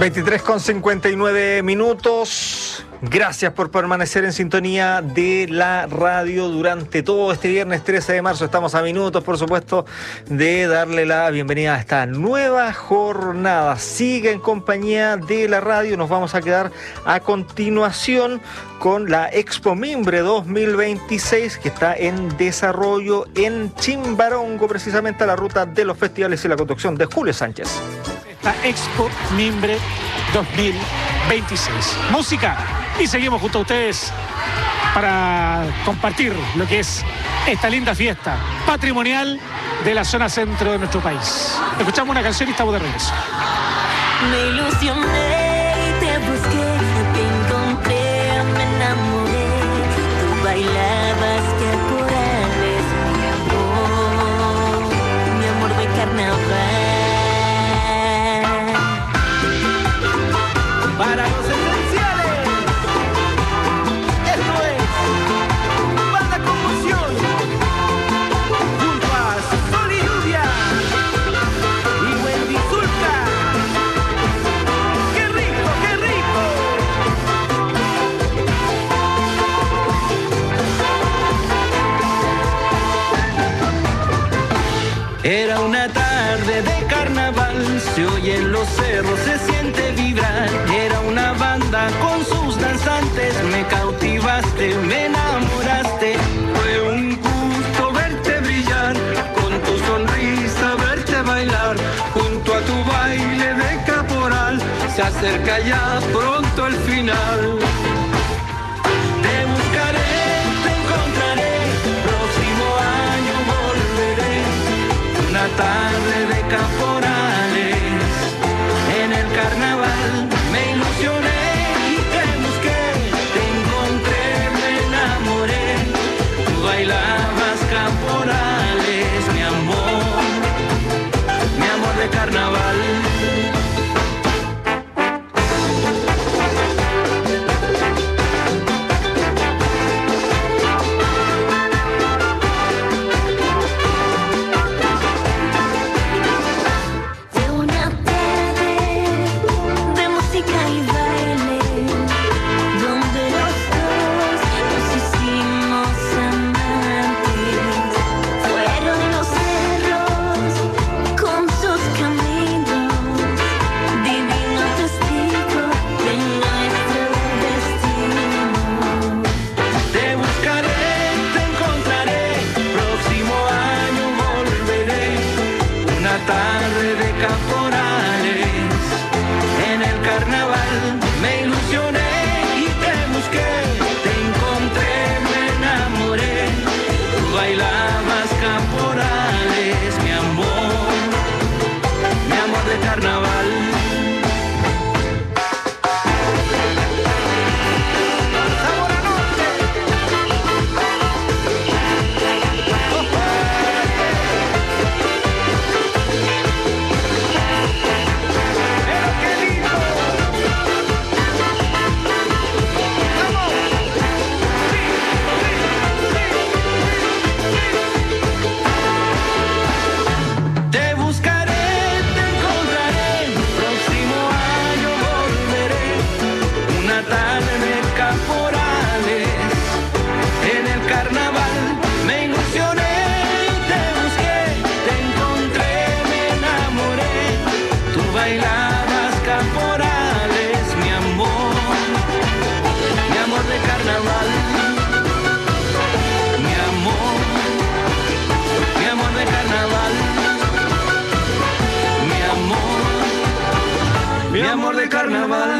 23:59. Gracias por permanecer en sintonía de la radio durante todo este viernes 13 de marzo. Estamos a minutos, por supuesto, de darle la bienvenida a esta nueva jornada. Sigue en compañía de la radio. Nos vamos a quedar a continuación con la Expo Mimbre 2026, que está en desarrollo en Chimbarongo, precisamente a la ruta de los festivales y la conducción de Julio Sánchez. La Expo Mimbre 2026. Música. Y seguimos junto a ustedes para compartir lo que es esta linda fiesta patrimonial de la zona centro de nuestro país. Escuchamos una canción y estamos de regreso. Me ilusioné y te busqué, te encontré, me enamoré. Tú bailabas caporales, oh, mi amor de carnaval. Para los esenciales, esto es Banda Conmoción, junto a Sol y Lluvia y Wendy Zulka. ¡Qué rico, qué rico! Era una tarde de carnaval, se oye en los cerros, se siente vibrar. Era una banda con sus danzantes, me cautivaste, me enamoraste. Fue un gusto verte brillar, con tu sonrisa verte bailar. Junto a tu baile de caporal, se acerca ya pronto el final. Te buscaré, te encontraré, próximo año volveré. Una tarde de caporales, en el carnaval me ilusioné y te busqué, te encontré, me enamoré. Tú bailabas caporales, mi amor de carnaval. Tarde de caporales, en el carnaval me ilusioné y te busqué, te encontré, me enamoré. Tú bailabas caporales, mi amor de carnaval. Bailabas caporales, mi amor de carnaval. Mi amor de carnaval. Mi amor de carnaval.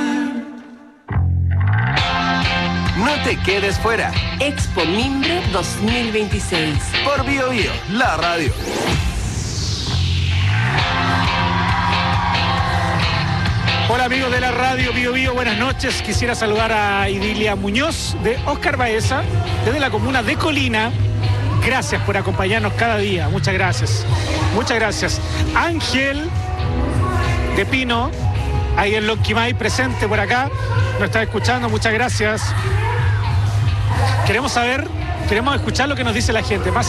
No te quedes fuera. Expo Mimbre 2026. Por Bio Bio, la radio. Hola amigos de la radio Bio Bio, buenas noches. Quisiera saludar a Idilia Muñoz de Óscar Baeza, desde la comuna de Colina. Gracias por acompañarnos cada día, muchas gracias. Muchas gracias. Ángel de Pino, ahí en Lonquimay, presente por acá, nos está escuchando, muchas gracias. Queremos escuchar lo que nos dice la gente. Más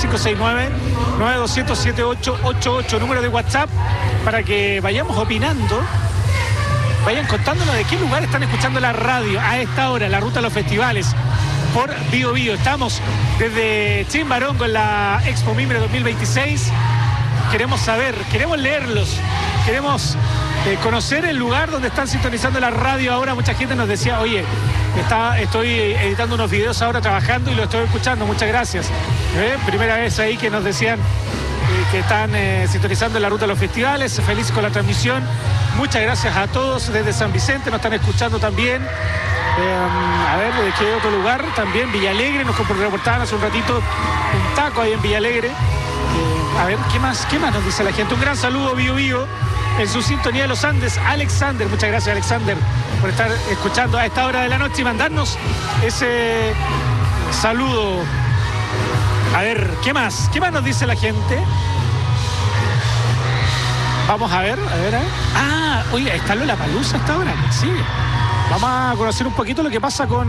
569-9200-7888, número de WhatsApp, para que vayamos opinando vayan contándonos de qué lugar están escuchando la radio a esta hora, la ruta a los festivales por Bío Bío. Estamos desde Chimbarongo en la Expo Mimbre 2026. Queremos saber, queremos leerlos, queremos conocer el lugar donde están sintonizando la radio ahora. Mucha gente nos decía, oye, estoy editando unos videos ahora trabajando y lo estoy escuchando, muchas gracias. Primera vez ahí que nos decían que están sintonizando la ruta a los festivales. Feliz con la transmisión. Muchas gracias a todos desde San Vicente, nos están escuchando también. A ver, ¿de qué otro lugar? También Villalegre, nos reportaban hace un ratito un taco ahí en Villalegre. A ver, ¿qué más nos dice la gente? Un gran saludo, Bío Bío, en su sintonía de los Andes. Alexander, muchas gracias, Alexander, por estar escuchando a esta hora de la noche y mandarnos ese saludo. A ver, ¿qué más? ¿Qué más nos dice la gente? Vamos a ver. Oye, está Lollapalooza hasta ahora, sí. Vamos a conocer un poquito lo que pasa con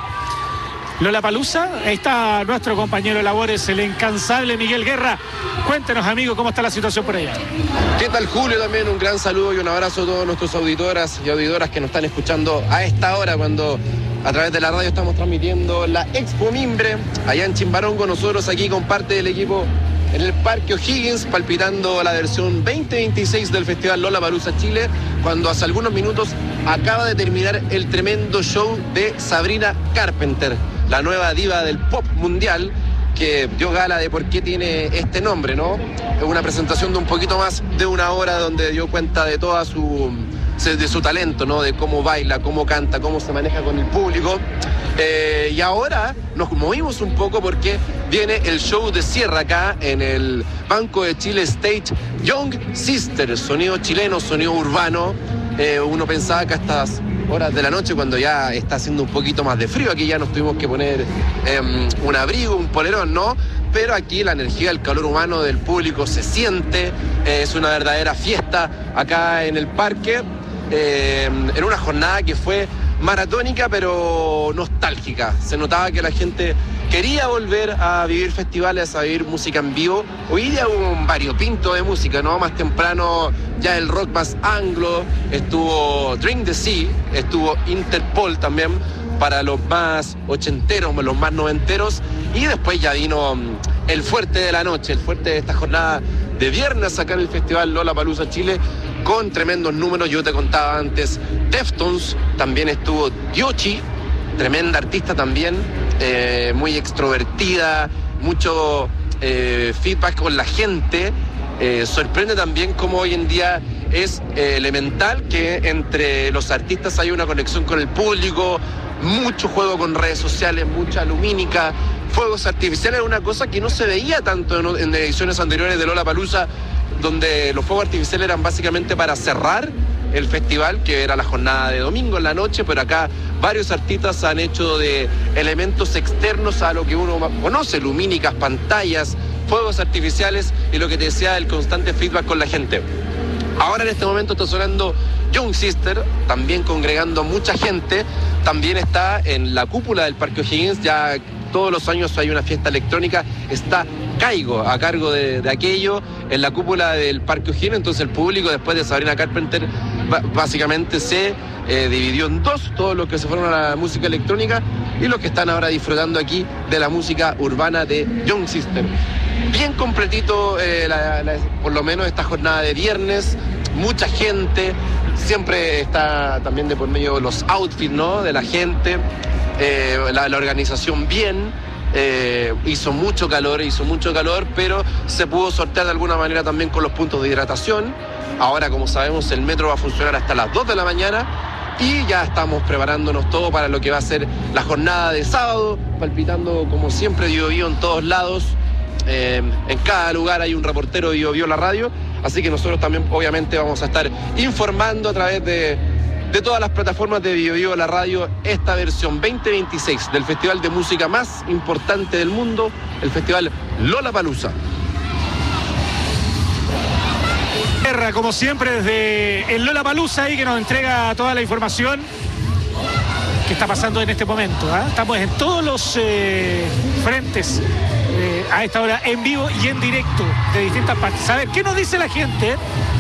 Lollapalooza. Ahí está nuestro compañero de labores, el incansable Miguel Guerra. Cuéntenos, amigo, cómo está la situación por allá. ¿Qué tal, Julio? También un gran saludo y un abrazo a todos nuestros auditoras y auditoras que nos están escuchando a esta hora, cuando a través de la radio estamos transmitiendo la Expo Mimbre allá en Chimbarongo. Nosotros aquí con parte del equipo en el Parque O'Higgins, palpitando la versión 2026 del Festival Lollapalooza Chile, cuando hace algunos minutos acaba de terminar el tremendo show de Sabrina Carpenter, la nueva diva del pop mundial, que dio gala de por qué tiene este nombre, ¿no? Es una presentación de un poquito más de una hora, donde dio cuenta de toda de su talento, ¿no? De cómo baila, cómo canta, cómo se maneja con el público. Y ahora nos movimos un poco porque viene el show de cierre acá en el Banco de Chile Stage, Young Sister, sonido chileno, sonido urbano. Uno pensaba que a estas horas de la noche, cuando ya está haciendo un poquito más de frío, aquí ya nos tuvimos que poner un abrigo, un polerón, ¿no? Pero aquí la energía, el calor humano del público se siente. Es una verdadera fiesta acá en el parque, en una jornada que fue maratónica pero nostálgica. Se notaba que la gente quería volver a vivir festivales, a vivir música en vivo. Hoy día hubo un variopinto de música, ¿no? Más temprano ya el rock más anglo, estuvo Drink the Sea, estuvo Interpol también para los más ochenteros, los más noventeros, y después ya vino el fuerte de la noche, el fuerte de esta jornada de viernes acá en el Festival Lollapalooza Chile, con tremendos números. Yo te contaba antes, Deftones, también estuvo Diochi, tremenda artista también, muy extrovertida, mucho feedback con la gente. Sorprende también cómo hoy en día es elemental que entre los artistas hay una conexión con el público, mucho juego con redes sociales, mucha lumínica, fuegos artificiales, una cosa que no se veía tanto en ediciones anteriores de Lollapalooza, donde los fuegos artificiales eran básicamente para cerrar el festival, que era la jornada de domingo en la noche, pero acá varios artistas han hecho de elementos externos a lo que uno conoce, lumínicas, pantallas, fuegos artificiales y lo que te decía, el constante feedback con la gente. Ahora en este momento está sonando Young Sister, también congregando mucha gente. También está en la cúpula del Parque O'Higgins, ya todos los años hay una fiesta electrónica, está Caigo a cargo de aquello en la cúpula del Parque O'Higgins. Entonces el público, después de Sabrina Carpenter, básicamente se dividió en dos, todos los que se fueron a la música electrónica y los que están ahora disfrutando aquí de la música urbana de Young Sister. Bien completito, por lo menos esta jornada de viernes, mucha gente, siempre está también de por medio los outfits, ¿no? De la gente, la organización bien, hizo mucho calor, pero se pudo sortear de alguna manera también con los puntos de hidratación. Ahora, como sabemos, el metro va a funcionar hasta las 2 de la mañana y ya estamos preparándonos todo para lo que va a ser la jornada de sábado, palpitando como siempre Bío Bío en todos lados. En cada lugar hay un reportero de Bío Bío la radio, así que nosotros también obviamente vamos a estar informando a través de todas las plataformas de Bío Bío la radio esta versión 2026 del festival de música más importante del mundo, el festival Lollapalooza. Guerra, como siempre, desde el Lollapalooza ahí, que nos entrega toda la información que está pasando en este momento, ¿eh? Estamos en todos los frentes a esta hora, en vivo y en directo de distintas partes. A ver, ¿qué nos dice la gente?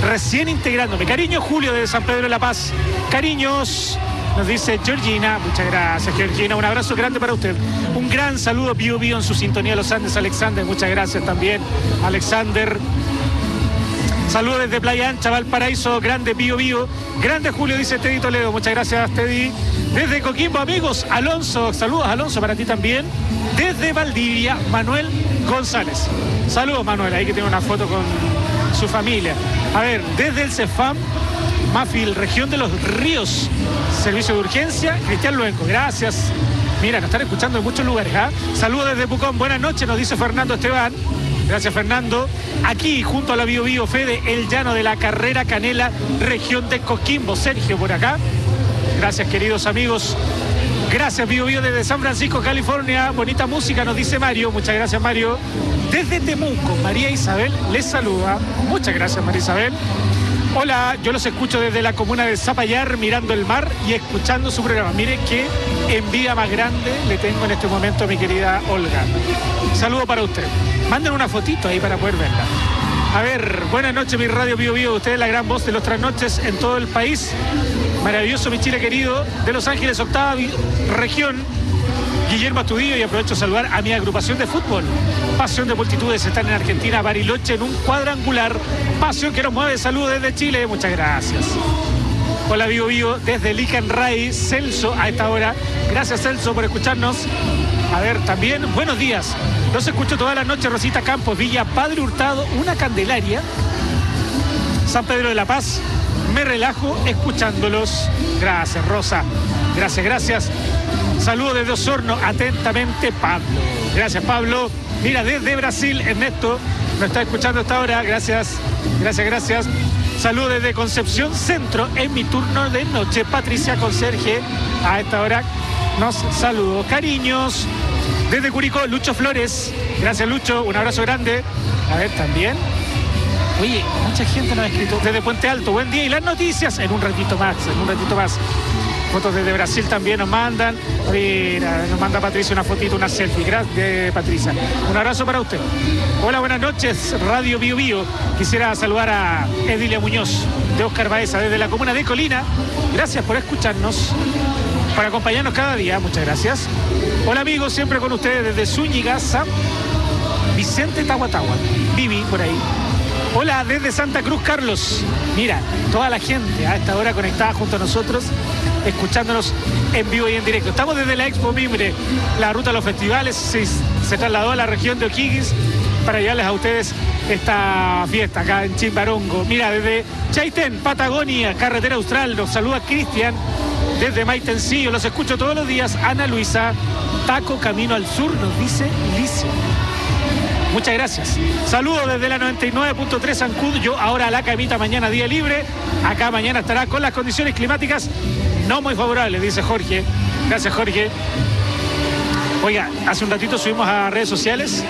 recién integrándome. Cariño, Julio de San Pedro de la Paz. Cariños, nos dice Georgina. Muchas gracias, Georgina. Un abrazo grande para usted. Un gran saludo, Bio Bio, en su sintonía Los Andes, Alexander. Muchas gracias también, Alexander. Saludos desde Playa Ancha, Valparaíso. Grande Bio Bio. Grande Julio, dice Teddy Toledo. Muchas gracias, Teddy. Desde Coquimbo, amigos, Alonso. Saludos, Alonso, para ti también. Desde Valdivia, Manuel González. Saludos, Manuel. Ahí que tiene una foto con su familia. A ver, desde el CEFAM, Mafil, región de los Ríos. Servicio de urgencia, Cristian Luenco. Gracias. Mira, nos están escuchando en muchos lugares. Saludos desde Pucón. Buenas noches, nos dice Fernando Esteban. Gracias, Fernando. Aquí, junto a la Bio Bio, Fede, el llano de la Carrera Canela, región de Coquimbo. Sergio, por acá. Gracias, queridos amigos. Gracias, Bio Bio, desde San Francisco, California. Bonita música, nos dice Mario. Muchas gracias, Mario. Desde Temuco, María Isabel les saluda. Muchas gracias, María Isabel. Hola, yo los escucho desde la comuna de Zapallar, mirando el mar y escuchando su programa. Mire qué envidia más grande le tengo en este momento a mi querida Olga. Saludo para usted. Manden una fotito ahí para poder verla. A ver, buenas noches, mi radio Bio Bio. Usted es la gran voz de los trasnoches en todo el país. Maravilloso, mi Chile querido. De Los Ángeles, octava región. Guillermo Astudillo, y aprovecho a saludar a mi agrupación de fútbol. Pasión de multitudes, están en Argentina, Bariloche, en un cuadrangular. Pasión que nos mueve. Saludos desde Chile. Muchas gracias. Hola, Bio Bio, desde Licanray, Celso, a esta hora. Gracias, Celso, por escucharnos. A ver, también, buenos días. Los escucho toda la noche, Rosita Campos, Villa Padre Hurtado, Una Candelaria, San Pedro de la Paz. Me relajo escuchándolos. Gracias, Rosa. Gracias, gracias. Saludos desde Osorno, atentamente, Pablo. Gracias, Pablo. Mira, desde Brasil, Ernesto nos está escuchando hasta ahora. Gracias, gracias, gracias. Saludos desde Concepción Centro, en mi turno de noche. Patricia Conserje, a esta hora nos saludo. Cariños. Desde Curicó, Lucho Flores. Gracias, Lucho. Un abrazo grande. A ver, también. Oye, mucha gente nos ha escrito. Desde Puente Alto, buen día. Y las noticias en un ratito más, en un ratito más. Fotos desde Brasil también nos mandan. Mira, nos manda Patricia una fotito, una selfie. Gracias, Patricia. Un abrazo para usted. Hola, buenas noches, Radio Bio Bio. Quisiera saludar a Edilia Muñoz, de Oscar Baeza, desde la comuna de Colina. Gracias por escucharnos, por acompañarnos cada día. Muchas gracias. Hola, amigos, siempre con ustedes desde Zúñiga, San Vicente, Tahuatahua. Vivi, por ahí. Hola, desde Santa Cruz, Carlos. Mira, toda la gente a esta hora conectada junto a nosotros, escuchándonos en vivo y en directo. Estamos desde la Expo Mimbre, la ruta a los festivales se trasladó a la región de O'Higgins para llevarles a ustedes esta fiesta acá en Chimbarongo. Mira, desde Chaitén, Patagonia, Carretera Austral, nos saluda Cristian. Desde Maitencillo, los escucho todos los días. Ana Luisa, Taco Camino al Sur, nos dice Licio. Muchas gracias. Saludos desde la 99.3 Ancud. Yo ahora a la camita, mañana día libre. Acá mañana estará con las condiciones climáticas no muy favorables, dice Jorge. Gracias, Jorge. Oiga, hace un ratito subimos a redes sociales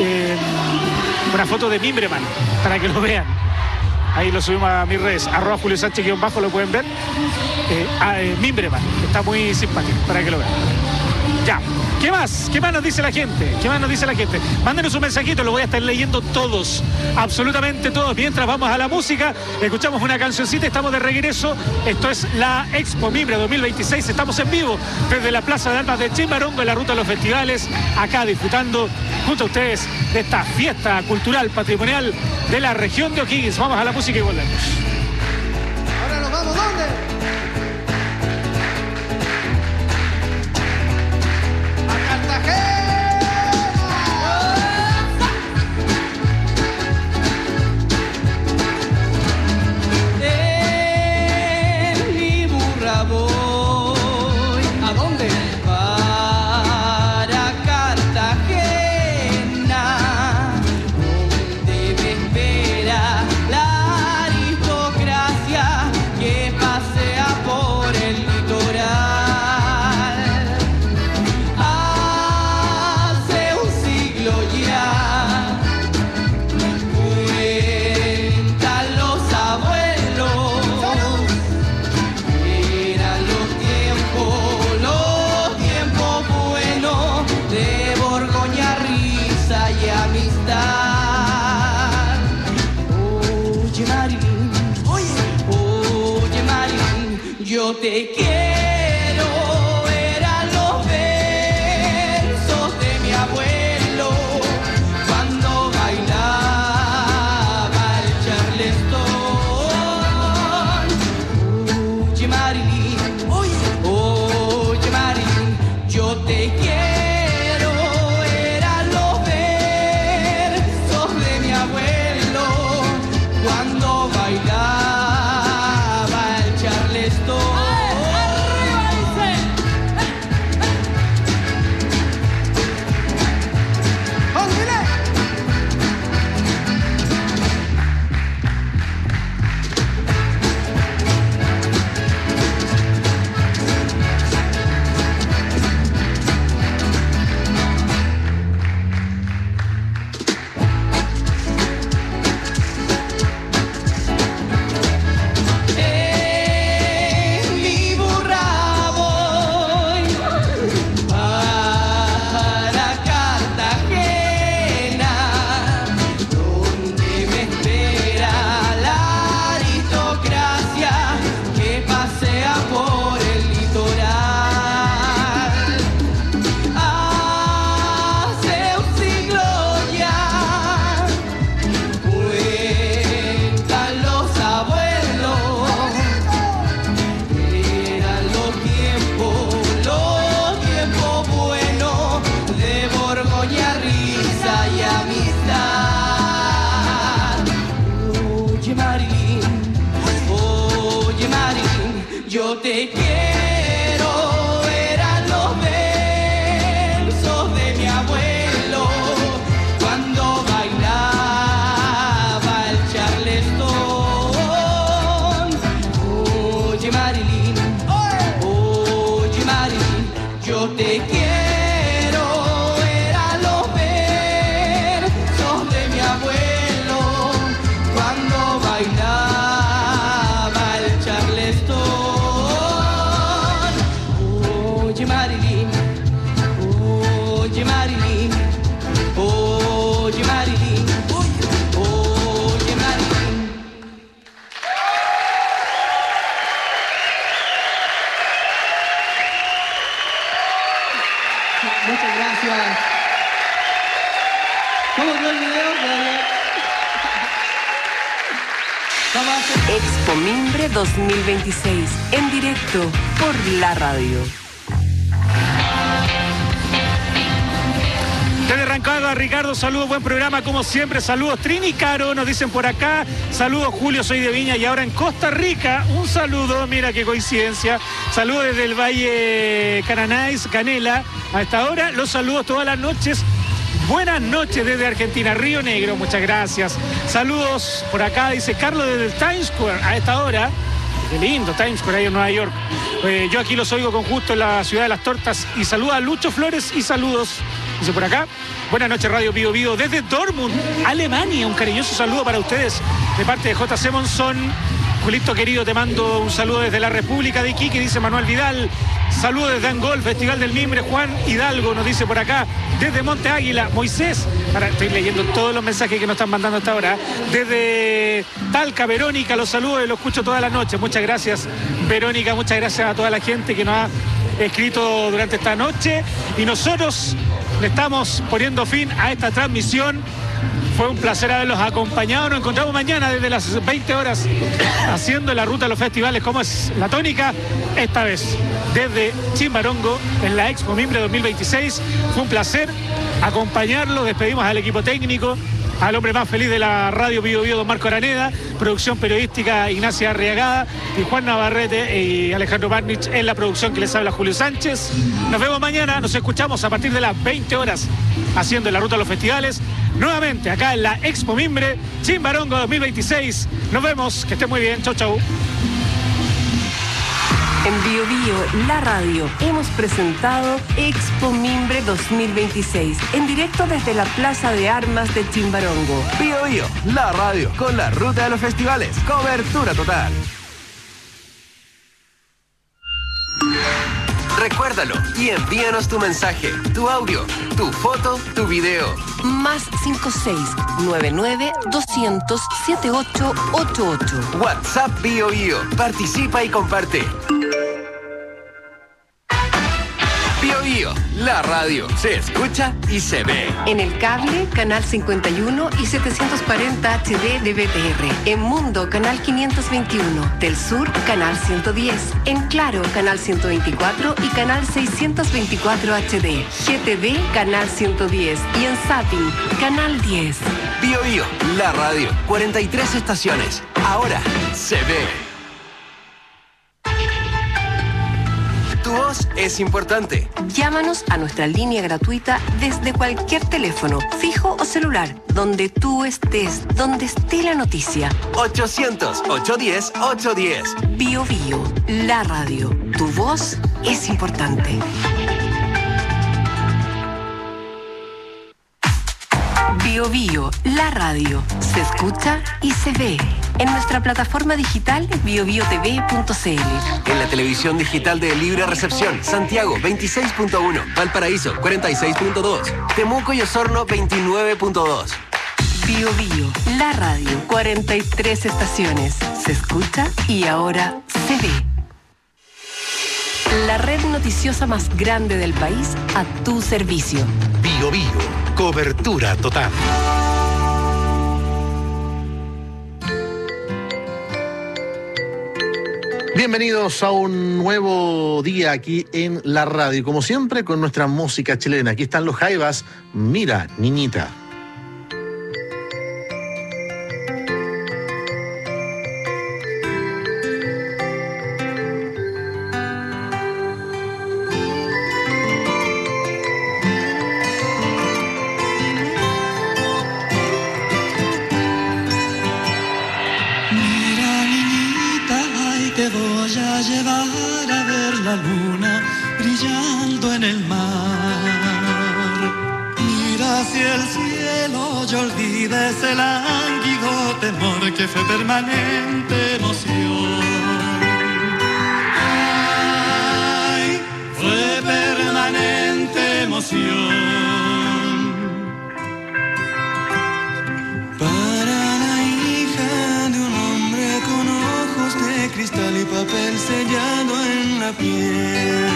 una foto de Mimbreman, para que lo vean. Ahí lo subimos a mis redes, @Julio Sánchez _ lo pueden ver. Mimbreman, está muy simpático, para que lo vean. Ya. ¿Qué más? ¿Qué más nos dice la gente? ¿Qué más nos dice la gente? Mándenos un mensajito, lo voy a estar leyendo todos, absolutamente todos. Mientras vamos a la música, escuchamos una cancioncita, estamos de regreso. Esto es la Expo Mimbre 2026, estamos en vivo desde la Plaza de Armas de Chimbarongo, en la ruta a los festivales, acá disfrutando junto a ustedes de esta fiesta cultural patrimonial de la región de O'Higgins. Vamos a la música y volvemos. Ahora nos vamos, ¿dónde? Cartagena, donde me espera la Yo te quiero, eran los versos de mi abuelo cuando bailaba el charleston. Oye Marilyn, oye Marilyn, yo te quiero, eran los versos de mi abuelo cuando bailaba el charleston. Yo te quiero, eran los versos de mi abuelo cuando bailaba el charleston. Oye Marilyn, yo te quiero, eran los versos de mi abuelo cuando bailaba el charleston. Oye Marilyn, oye Marilyn, oye Marilyn, oye Marilyn. Muchas gracias. ¿Cómo quedó el video? Vamos a hacer... Expo Mimbre 2026, en directo por la radio. Desde Rancagua, Ricardo, saludos, buen programa como siempre, saludos Trini Caro, nos dicen por acá, saludos Julio, soy de Viña y ahora en Costa Rica, un saludo, mira qué coincidencia, saludos desde el Valle Canela, a esta hora, los saludos todas las noches. Buenas noches desde Argentina, Río Negro, muchas gracias. Saludos por acá, dice Carlos desde el Times Square a esta hora. Qué lindo, Times Square ahí en Nueva York. Yo aquí los oigo con gusto en la ciudad de las tortas. Y saluda a Lucho Flores y saludos. Dice por acá. Buenas noches, Radio Bío Bío desde Dortmund, Alemania. Un cariñoso saludo para ustedes de parte de JC Monzón. Julito querido, te mando un saludo desde la República de Iquique, dice Manuel Vidal. Saludos desde Angol, Festival del Mimbre. Juan Hidalgo nos dice por acá, desde Monte Águila. Moisés, estoy leyendo todos los mensajes que nos están mandando hasta ahora. Desde Talca, Verónica, los saludo y los escucho toda la noche. Muchas gracias, Verónica, muchas gracias a toda la gente que nos ha escrito durante esta noche. Y nosotros le estamos poniendo fin a esta transmisión. Fue un placer haberlos acompañado. Nos encontramos mañana desde las 20 horas haciendo la ruta a los festivales como es la tónica. Esta vez desde Chimbarongo en la Expo Mimbre 2026. Fue un placer acompañarlo. Despedimos al equipo técnico, al hombre más feliz de la radio Bío Bío, don Marco Araneda, producción periodística Ignacia Arriagada y Juan Navarrete y Alejandro Barnich en la producción que les habla Julio Sánchez. Nos vemos mañana, nos escuchamos a partir de las 20 horas haciendo la ruta a los festivales. Nuevamente acá en la Expo Mimbre, Chimbarongo 2026. Nos vemos, que estén muy bien, chau chau. En Bío Bío, la radio, hemos presentado Expo Mimbre 2026, en directo desde la Plaza de Armas de Chimbarongo. Bío Bío, la radio, con la ruta de los festivales. Cobertura total. Recuérdalo y envíanos tu mensaje, tu audio, tu foto, tu video. Más 5699-200-7888. WhatsApp Bío Bío. Participa y comparte. Bio, la radio se escucha y se ve. En el cable, canal 51 y 740 HD de BTR. En Mundo, canal 521. Del Sur, canal 110. En Claro, canal 124 y canal 624 HD. GTV, canal 110. Y en Zapping, canal 10. Bio Bio, la radio, 43 estaciones. Ahora se ve. Tu voz es importante. Llámanos a nuestra línea gratuita desde cualquier teléfono, fijo o celular, donde tú estés, donde esté la noticia. 800-810-810. Bio Bio, la radio. Tu voz es importante. Bio Bio, la radio. Se escucha y se ve. En nuestra plataforma digital biobiotv.cl. En la televisión digital de Libre Recepción, Santiago 26.1, Valparaíso 46.2, Temuco y Osorno 29.2. Bio Bio, la radio. 43 estaciones. Se escucha y ahora se ve. La red noticiosa más grande del país a tu servicio. Bio Bio, cobertura total. Bienvenidos a un nuevo día aquí en la radio, como siempre con nuestra música chilena. Aquí están los Jaivas. Mira, niñita. Llevar a ver la luna brillando en el mar. Mira hacia el cielo y olvida ese lánguido temor que fue permanente emoción. Ay, fue permanente emoción. Para la hija de un hombre con ojos de cristal y papel sellado en la piel.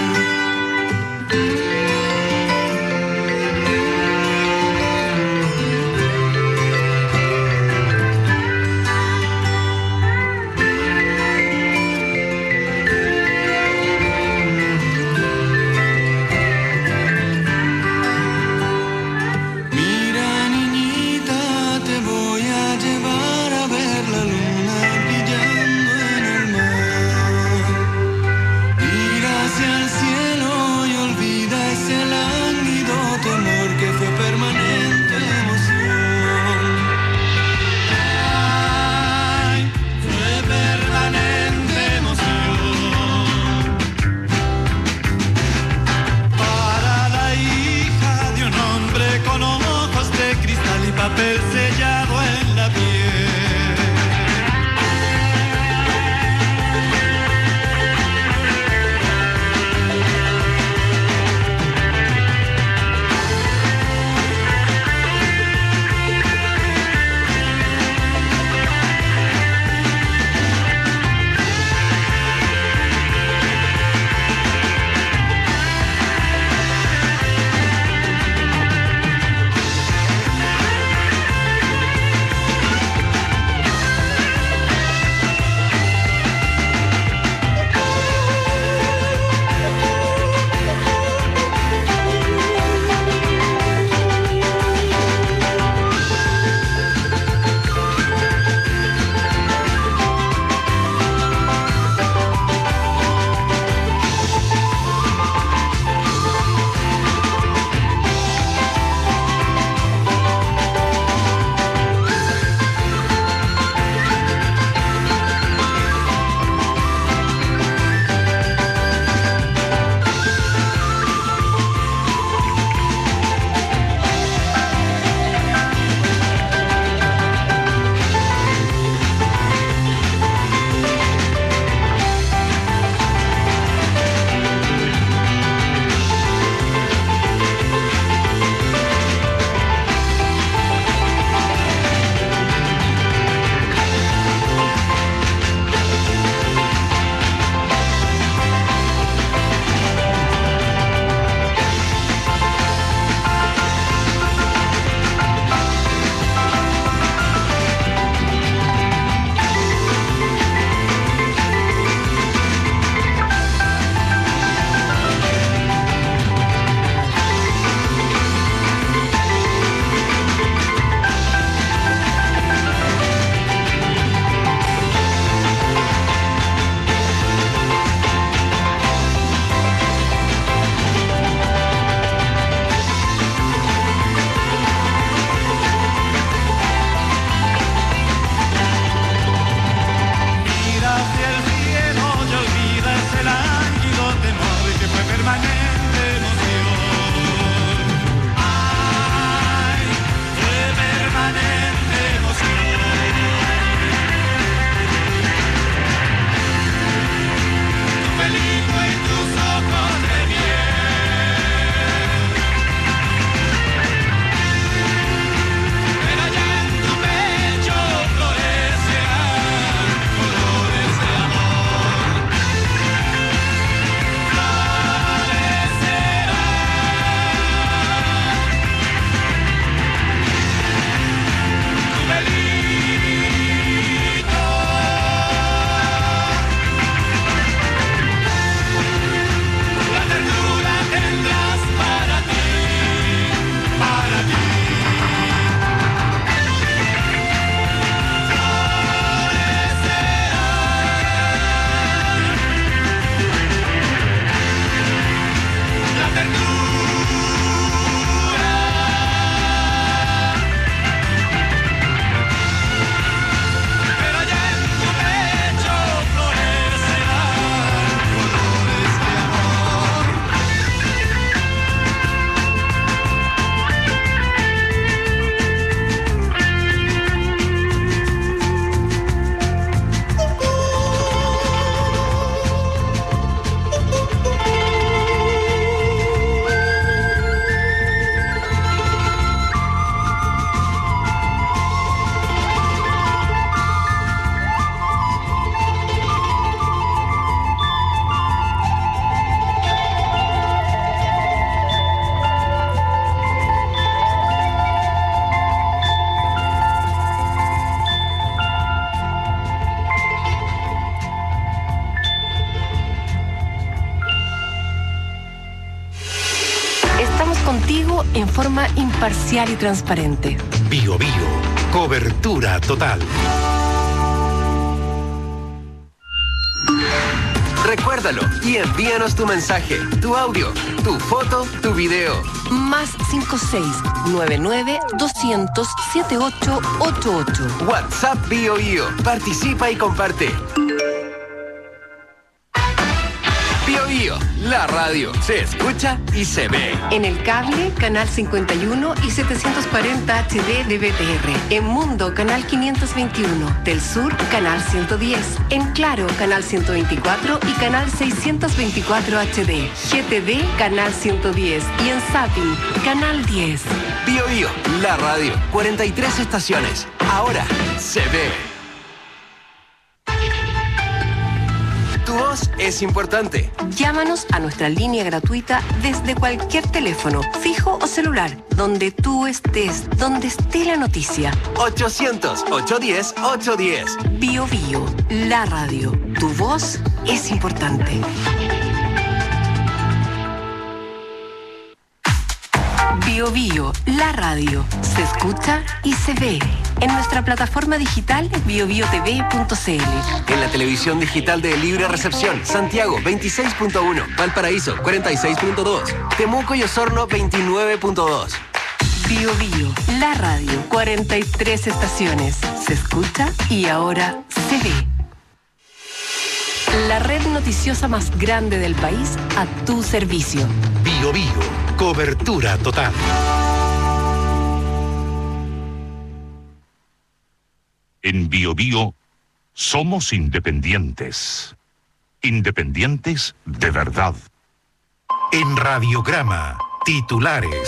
Mira, niñita, te voy a llevar a ver la luna brillando en el mar. Mira hacia el cielo y olvida ese contigo en forma imparcial y transparente. Bio Bio, cobertura total. Recuérdalo y envíanos tu mensaje, tu audio, tu foto, tu video. Más 5699-200-7888. WhatsApp Bio Bio. Participa y comparte. Bio Bio, la radio. Se escucha y se ve. En el cable, canal 51 y 740 HD de BTR. En Mundo, canal 521. Del Sur, canal 110. En Claro, canal 124 y canal 624 HD. GTD, canal 110. Y en Zapping, canal 10. Bio Bio, la radio. 43 estaciones. Ahora se ve. Tu voz es importante. Llámanos a nuestra línea gratuita desde cualquier teléfono, fijo o celular, donde tú estés, donde esté la noticia. 800-810-810. Bio Bio, la radio. Tu voz es importante. Bio Bio, la radio. Se escucha y se ve. En nuestra plataforma digital biobiotv.cl. En la televisión digital de Libre Recepción, Santiago 26.1, Valparaíso 46.2, Temuco y Osorno 29.2. Bio Bio, la radio. 43 estaciones. Se escucha y ahora se ve. La red noticiosa más grande del país a tu servicio. Bio Bio, cobertura total. En Bio Bio somos independientes. Independientes de verdad. En Radiograma, titulares.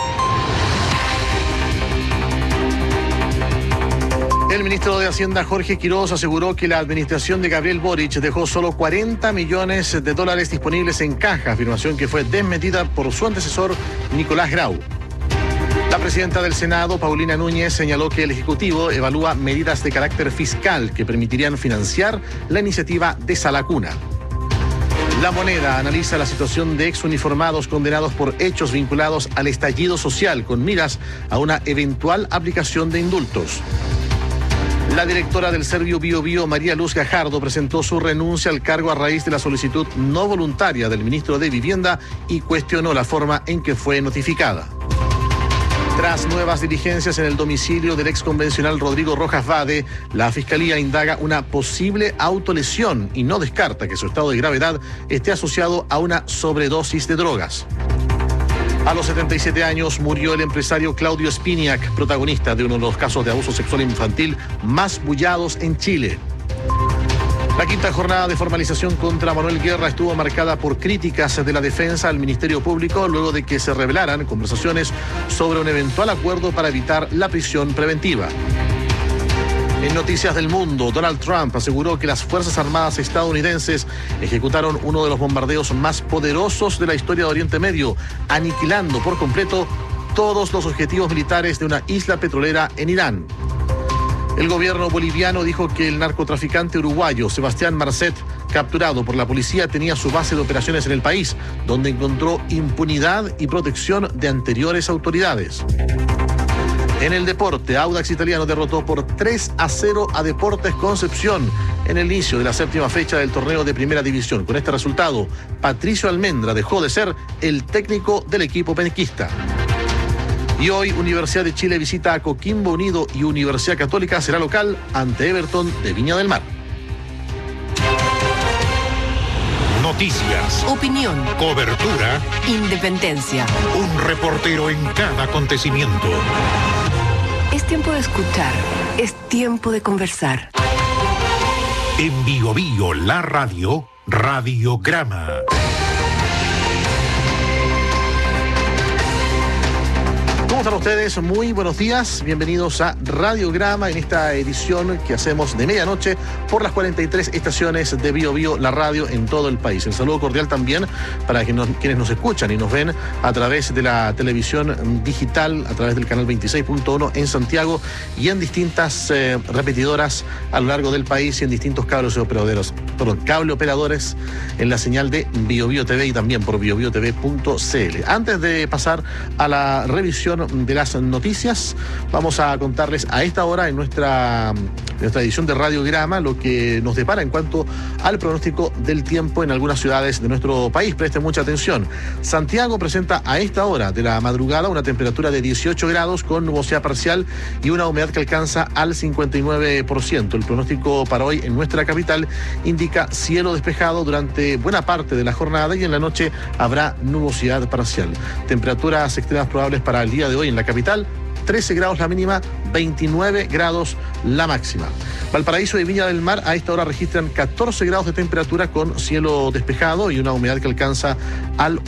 El ministro de Hacienda, Jorge Quiroz, aseguró que la administración de Gabriel Boric dejó solo $40 millones disponibles en caja, afirmación que fue desmentida por su antecesor, Nicolás Grau. La presidenta del Senado, Paulina Núñez, señaló que el Ejecutivo evalúa medidas de carácter fiscal que permitirían financiar la iniciativa de Sala Cuna. La Moneda analiza la situación de exuniformados condenados por hechos vinculados al estallido social con miras a una eventual aplicación de indultos. La directora del Servio Bio Bio, María Luz Gajardo, presentó su renuncia al cargo a raíz de la solicitud no voluntaria del ministro de Vivienda y cuestionó la forma en que fue notificada. Tras nuevas diligencias en el domicilio del exconvencional Rodrigo Rojas Vade, la Fiscalía indaga una posible autolesión y no descarta que su estado de gravedad esté asociado a una sobredosis de drogas. A los 77 años murió el empresario Claudio Spiniak, protagonista de uno de los casos de abuso sexual infantil más bullados en Chile. La quinta jornada de formalización contra Manuel Guerra estuvo marcada por críticas de la defensa al Ministerio Público luego de que se revelaran conversaciones sobre un eventual acuerdo para evitar la prisión preventiva. En Noticias del Mundo, Donald Trump aseguró que las Fuerzas Armadas estadounidenses ejecutaron uno de los bombardeos más poderosos de la historia de Oriente Medio, aniquilando por completo todos los objetivos militares de una isla petrolera en Irán. El gobierno boliviano dijo que el narcotraficante uruguayo Sebastián Marcet, capturado por la policía, tenía su base de operaciones en el país, donde encontró impunidad y protección de anteriores autoridades. En el deporte, Audax Italiano derrotó por 3-0 a Deportes Concepción en el inicio de la séptima fecha del torneo de Primera División. Con este resultado, Patricio Almendra dejó de ser el técnico del equipo penquista. Y hoy, Universidad de Chile visita a Coquimbo Unido y Universidad Católica será local ante Everton de Viña del Mar. Noticias. Opinión. Cobertura. Independencia. Un reportero en cada acontecimiento. Es tiempo de escuchar. Es tiempo de conversar. En Bio Bio, la radio, Radiograma. ¿Cómo están ustedes? Muy buenos días. Bienvenidos a Radiograma en esta edición que hacemos de medianoche por las 43 estaciones de Bío Bío, la radio en todo el país. El saludo cordial también para quienes nos escuchan y nos ven a través de la televisión digital, a través del canal 26.1 en Santiago y en distintas repetidoras a lo largo del país y en distintos cable operadores en la señal de Bío Bío TV y también por biobiotv.cl. Antes de pasar a la revisión de las noticias, vamos a contarles a esta hora en nuestra edición de Radiograma lo que nos depara en cuanto al pronóstico del tiempo en algunas ciudades de nuestro país. Presten mucha atención. Santiago presenta a esta hora de la madrugada una temperatura de 18 grados con nubosidad parcial y una humedad que alcanza al 59%. El pronóstico para hoy en nuestra capital indica cielo despejado durante buena parte de la jornada y en la noche habrá nubosidad parcial. Temperaturas extremas probables para el día de hoy en la capital: 13 grados la mínima, 29 grados la máxima. Valparaíso y Viña del Mar a esta hora registran 14 grados de temperatura con cielo despejado y una humedad que alcanza al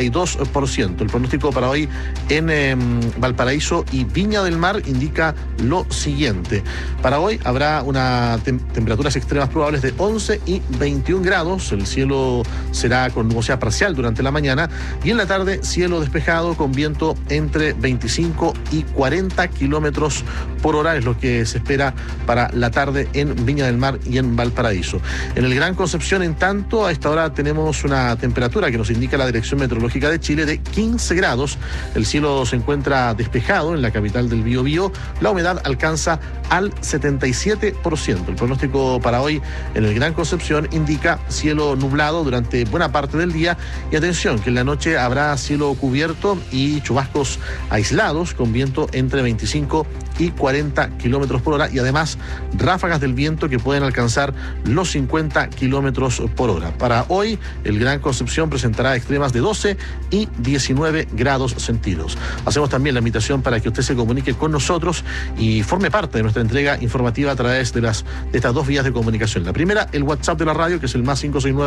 82%. El pronóstico para hoy en Valparaíso y Viña del Mar indica lo siguiente. Para hoy habrá temperaturas extremas probables de 11 y 21 grados. El cielo será con nubosidad parcial durante la mañana y en la tarde cielo despejado con viento entre 25 y 40 kilómetros por hora es lo que se espera para la tarde en Viña del Mar y en Valparaíso. En el Gran Concepción, en tanto, a esta hora tenemos una temperatura que nos indica la Dirección Meteorológica de Chile de 15 grados. El cielo se encuentra despejado en la capital del Bío Bío. La humedad alcanza al 77%. El pronóstico para hoy en el Gran Concepción indica cielo nublado durante buena parte del día y atención que en la noche habrá cielo cubierto y chubascos aislados con viento entre 25 y 40 kilómetros por hora y además ráfagas del viento que pueden alcanzar los 50 kilómetros por hora. Para hoy, el Gran Concepción presentará extremas de 12 y 19 grados centígrados. Hacemos también la invitación para que usted se comunique con nosotros y forme parte de nuestra entrega informativa a través de estas dos vías de comunicación. La primera, el WhatsApp de la radio, que es el más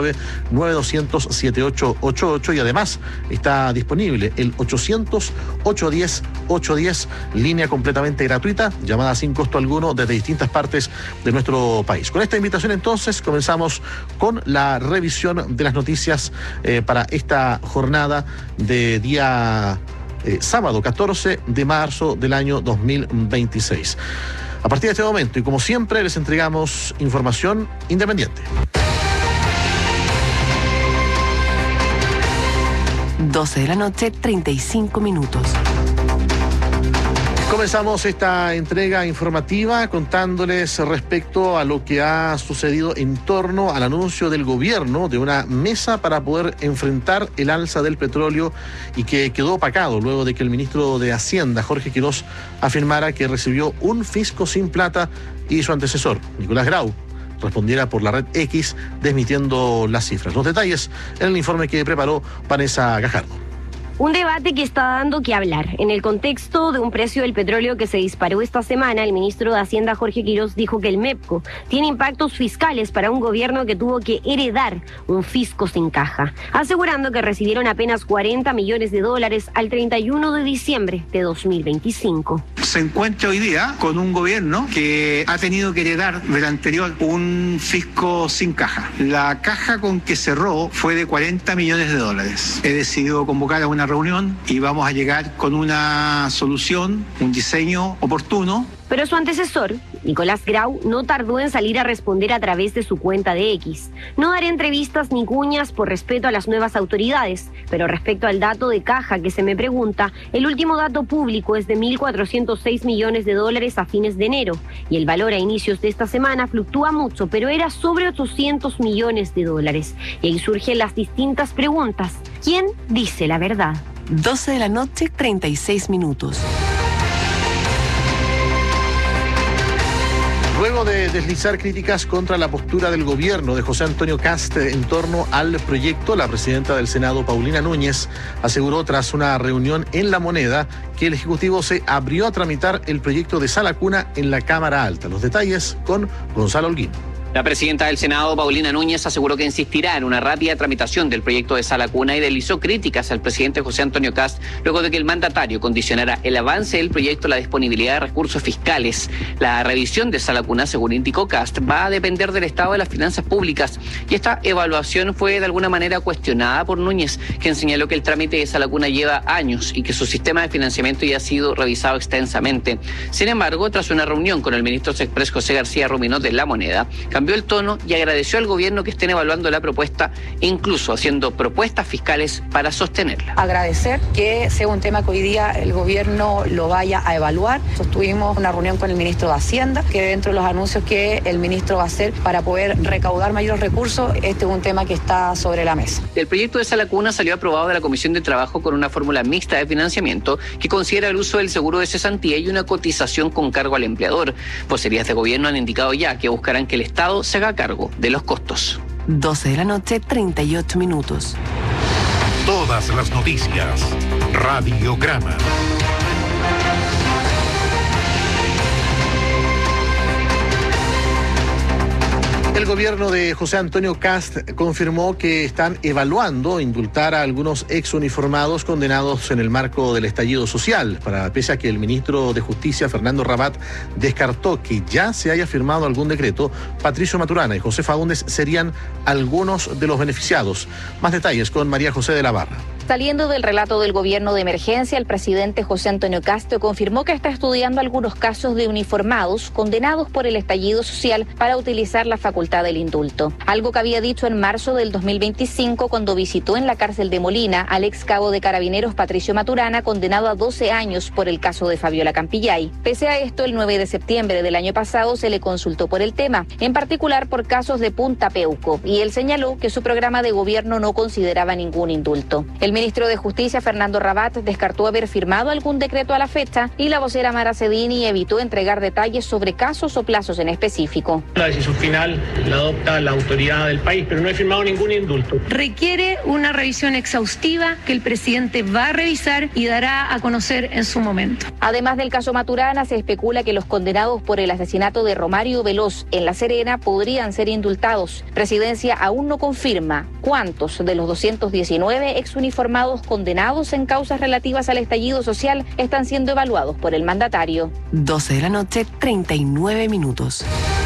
569-9200-7888 y además está disponible el 800-810-810, línea completamente gratuita, llamada sin costo alguno desde distintas partes de nuestro país. Con esta invitación entonces comenzamos con la revisión de las noticias para esta jornada de día sábado 14 de marzo del año 2026. A partir de este momento y como siempre les entregamos información independiente. 12 de la noche, 35 minutos. Comenzamos esta entrega informativa contándoles respecto a lo que ha sucedido en torno al anuncio del gobierno de una mesa para poder enfrentar el alza del petróleo y que quedó opacado luego de que el ministro de Hacienda, Jorge Quirós, afirmara que recibió un fisco sin plata y su antecesor, Nicolás Grau, respondiera por la red X desmintiendo las cifras. Los detalles en el informe que preparó Vanessa Gajardo. Un debate que está dando que hablar. En el contexto de un precio del petróleo que se disparó esta semana, el ministro de Hacienda, Jorge Quirós, dijo que el MEPCO tiene impactos fiscales para un gobierno que tuvo que heredar un fisco sin caja, asegurando que recibieron apenas $40 millones al 31 de diciembre de 2025. Se encuentra hoy día con un gobierno que ha tenido que heredar del anterior un fisco sin caja. La caja con que cerró fue de $40 millones. He decidido convocar a una reunión y vamos a llegar con una solución, un diseño oportuno. Pero su antecesor, Nicolás Grau, no tardó en salir a responder a través de su cuenta de X. No daré entrevistas ni cuñas por respeto a las nuevas autoridades, pero respecto al dato de caja que se me pregunta, el último dato público es de $1.406 millones a fines de enero, y el valor a inicios de esta semana fluctúa mucho, pero era sobre $800 millones. Y ahí surgen las distintas preguntas. ¿Quién dice la verdad? 12 de la noche, 36 minutos. Luego de deslizar críticas contra la postura del gobierno de José Antonio Kast en torno al proyecto, la presidenta del Senado, Paulina Núñez, aseguró tras una reunión en La Moneda que el Ejecutivo se abrió a tramitar el proyecto de Sala Cuna en la Cámara Alta. Los detalles con Gonzalo Holguín. La presidenta del Senado, Paulina Núñez, aseguró que insistirá en una rápida tramitación del proyecto de Sala Cuna y deslizó críticas al presidente José Antonio Kast luego de que el mandatario condicionara el avance del proyecto a la disponibilidad de recursos fiscales. La revisión de Sala Cuna, según indicó Kast, va a depender del estado de las finanzas públicas y esta evaluación fue de alguna manera cuestionada por Núñez, quien señaló que el trámite de Sala Cuna lleva años y que su sistema de financiamiento ya ha sido revisado extensamente. Sin embargo, tras una reunión con el ministro Sexpress José García Ruminot de La Moneda, cambió el tono y agradeció al gobierno que estén evaluando la propuesta, incluso haciendo propuestas fiscales para sostenerla. Agradecer que sea un tema que hoy día el gobierno lo vaya a evaluar. Sostuvimos una reunión con el ministro de Hacienda, que dentro de los anuncios que el ministro va a hacer para poder recaudar mayores recursos, este es un tema que está sobre la mesa. El proyecto de Sala Cuna salió aprobado de la Comisión de Trabajo con una fórmula mixta de financiamiento que considera el uso del seguro de cesantía y una cotización con cargo al empleador. Vocerías de gobierno han indicado ya que buscarán que el Estado se haga cargo de los costos. 12 de la noche, 38 minutos. Todas las noticias. Radiograma. El gobierno de José Antonio Kast confirmó que están evaluando indultar a algunos exuniformados condenados en el marco del estallido social, pese a que el ministro de Justicia, Fernando Rabat, descartó que ya se haya firmado algún decreto. Patricio Maturana y José Faúndez serían algunos de los beneficiados. Más detalles con María José de la Barra. Saliendo del relato del gobierno de emergencia, el presidente José Antonio Kast confirmó que está estudiando algunos casos de uniformados condenados por el estallido social para utilizar la facultad del indulto. Algo que había dicho en marzo del 2025 cuando visitó en la cárcel de Molina al ex cabo de Carabineros Patricio Maturana, condenado a 12 años por el caso de Fabiola Campillay. Pese a esto, el 9 de septiembre del año pasado se le consultó por el tema, en particular por casos de Punta Peuco, y él señaló que su programa de gobierno no consideraba ningún indulto. El ministro de Justicia, Fernando Rabat, descartó haber firmado algún decreto a la fecha y la vocera Mara Cedini evitó entregar detalles sobre casos o plazos en específico. La decisión final la adopta la autoridad del país, pero no he firmado ningún indulto. Requiere una revisión exhaustiva que el presidente va a revisar y dará a conocer en su momento. Además del caso Maturana, se especula que los condenados por el asesinato de Romario Veloz en La Serena podrían ser indultados. Presidencia aún no confirma cuántos de los 219 exuniformados condenados en causas relativas al estallido social están siendo evaluados por el mandatario. 12 de la noche, 39 minutos.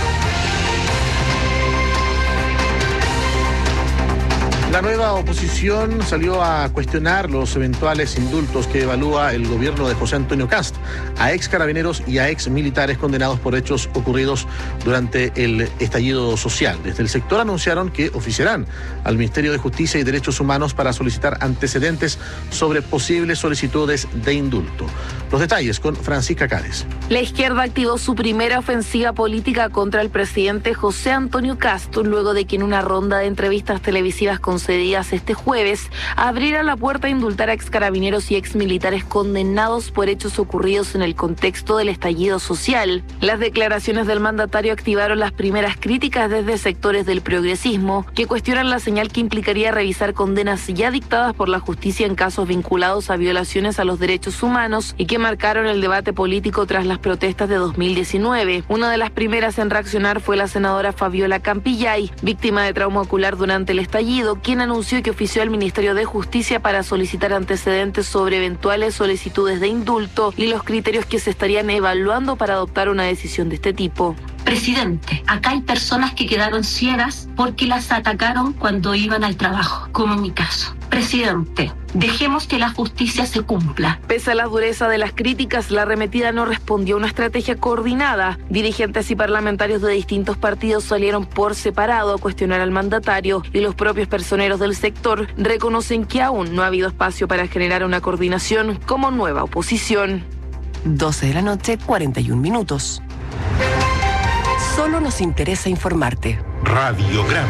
La nueva oposición salió a cuestionar los eventuales indultos que evalúa el gobierno de José Antonio Kast a ex carabineros y a ex militares condenados por hechos ocurridos durante el estallido social. Desde el sector anunciaron que oficiarán al Ministerio de Justicia y Derechos Humanos para solicitar antecedentes sobre posibles solicitudes de indulto. Los detalles con Francisca Cárez. La izquierda activó su primera ofensiva política contra el presidente José Antonio Kast luego de que en una ronda de entrevistas televisivas concedidas este jueves abriera la puerta a indultar a ex carabineros y ex militares condenados por hechos ocurridos en el contexto del estallido social. Las declaraciones del mandatario activaron las primeras críticas desde sectores del progresismo que cuestionan la señal que implicaría revisar condenas ya dictadas por la justicia en casos vinculados a violaciones a los derechos humanos y que marcaron el debate político tras las protestas de 2019. Una de las primeras en reaccionar fue la senadora Fabiola Campillay, víctima de trauma ocular durante el estallido, quien anunció que ofició al Ministerio de Justicia para solicitar antecedentes sobre eventuales solicitudes de indulto y los criterios que se estarían evaluando para adoptar una decisión de este tipo. Presidente, acá hay personas que quedaron ciegas porque las atacaron cuando iban al trabajo, como en mi caso. Presidente, dejemos que la justicia se cumpla. Pese a la dureza de las críticas, la arremetida no respondió a una estrategia coordinada. Dirigentes y parlamentarios de distintos partidos salieron por separado a cuestionar al mandatario y los propios personeros del sector reconocen que aún no ha habido espacio para generar una coordinación como nueva oposición. 12 de la noche, 41 minutos. Solo nos interesa informarte. Radiograma.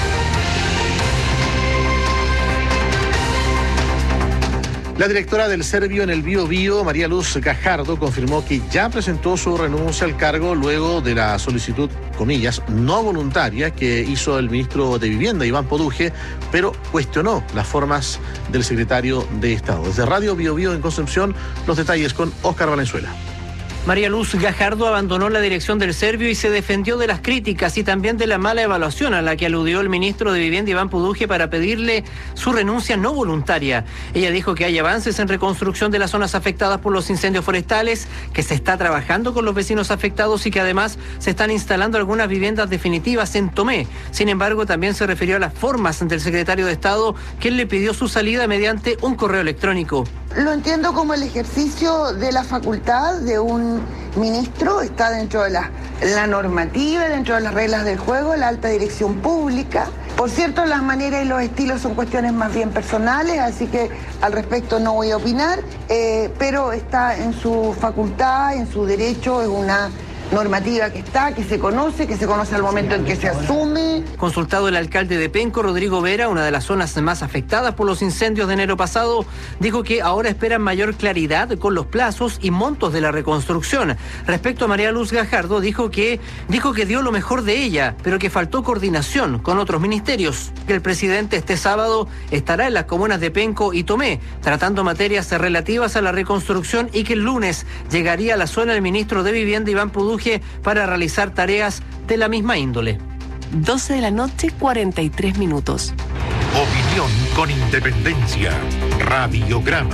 La directora del Servio en el Biobío, María Luz Gajardo, confirmó que ya presentó su renuncia al cargo luego de la solicitud, comillas, no voluntaria que hizo el ministro de Vivienda, Iván Poduje, pero cuestionó las formas del secretario de Estado. Desde Radio Biobío en Concepción, los detalles con Óscar Valenzuela. María Luz Gajardo abandonó la dirección del Servio y se defendió de las críticas y también de la mala evaluación a la que aludió el ministro de Vivienda Iván Puduje para pedirle su renuncia no voluntaria. Ella dijo que hay avances en reconstrucción de las zonas afectadas por los incendios forestales, que se está trabajando con los vecinos afectados y que además se están instalando algunas viviendas definitivas en Tomé. Sin embargo, también se refirió a las formas del secretario de Estado, quien le pidió su salida mediante un correo electrónico. Lo entiendo como el ejercicio de la facultad de un ministro, está dentro de la normativa, dentro de las reglas del juego, la alta dirección pública. Por cierto, las maneras y los estilos son cuestiones más bien personales, así que al respecto no voy a opinar, pero está en su facultad, en su derecho, es una normativa que se conoce al momento en que se asume. Consultado el alcalde de Penco, Rodrigo Vera, una de las zonas más afectadas por los incendios de enero pasado, dijo que ahora esperan mayor claridad con los plazos y montos de la reconstrucción. Respecto a María Luz Gajardo, dijo que dio lo mejor de ella, pero que faltó coordinación con otros ministerios. Que el presidente este sábado estará en las comunas de Penco y Tomé, tratando materias relativas a la reconstrucción y que el lunes llegaría a la zona el ministro de Vivienda Iván Puduje para realizar tareas de la misma índole. 12 de la noche, 43 minutos. Opinión con independencia. Radiograma.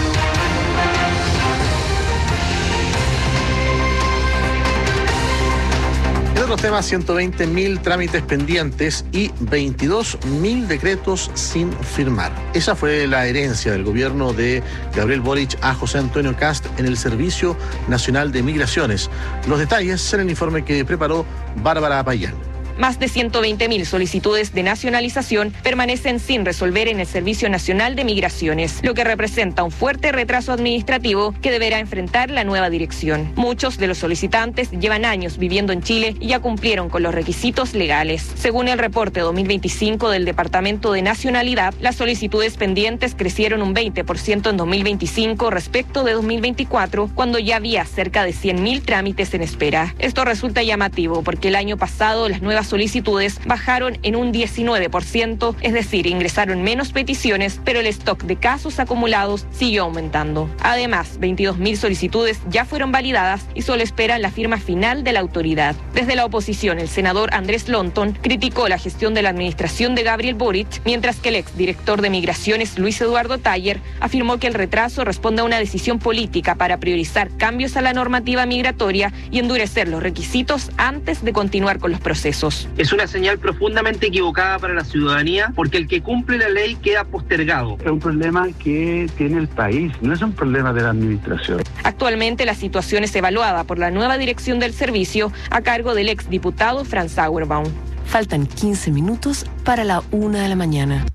En otros temas, 120.000 trámites pendientes y 22.000 decretos sin firmar. Esa fue la herencia del gobierno de Gabriel Boric a José Antonio Kast en el Servicio Nacional de Migraciones. Los detalles en el informe que preparó Bárbara Payán. Más de 120.000 solicitudes de nacionalización permanecen sin resolver en el Servicio Nacional de Migraciones, lo que representa un fuerte retraso administrativo que deberá enfrentar la nueva dirección. Muchos de los solicitantes llevan años viviendo en Chile y ya cumplieron con los requisitos legales. Según el reporte 2025 del Departamento de Nacionalidad, las solicitudes pendientes crecieron un 20% en 2025 respecto de 2024, cuando ya había cerca de 100.000 trámites en espera. Esto resulta llamativo porque el año pasado las nuevas solicitudes bajaron en un 19%, es decir, ingresaron menos peticiones, pero el stock de casos acumulados siguió aumentando. Además, 22.000 solicitudes ya fueron validadas y solo esperan la firma final de la autoridad. Desde la oposición, el senador Andrés Lonton criticó la gestión de la administración de Gabriel Boric, mientras que el exdirector de Migraciones, Luis Eduardo Taller, afirmó que el retraso responde a una decisión política para priorizar cambios a la normativa migratoria y endurecer los requisitos antes de continuar con los procesos. Es una señal profundamente equivocada para la ciudadanía, porque el que cumple la ley queda postergado. Es un problema que tiene el país, no es un problema de la administración. Actualmente la situación es evaluada por la nueva dirección del servicio a cargo del exdiputado Franz Auerbaum. Faltan 15 minutos para la 1 de la mañana.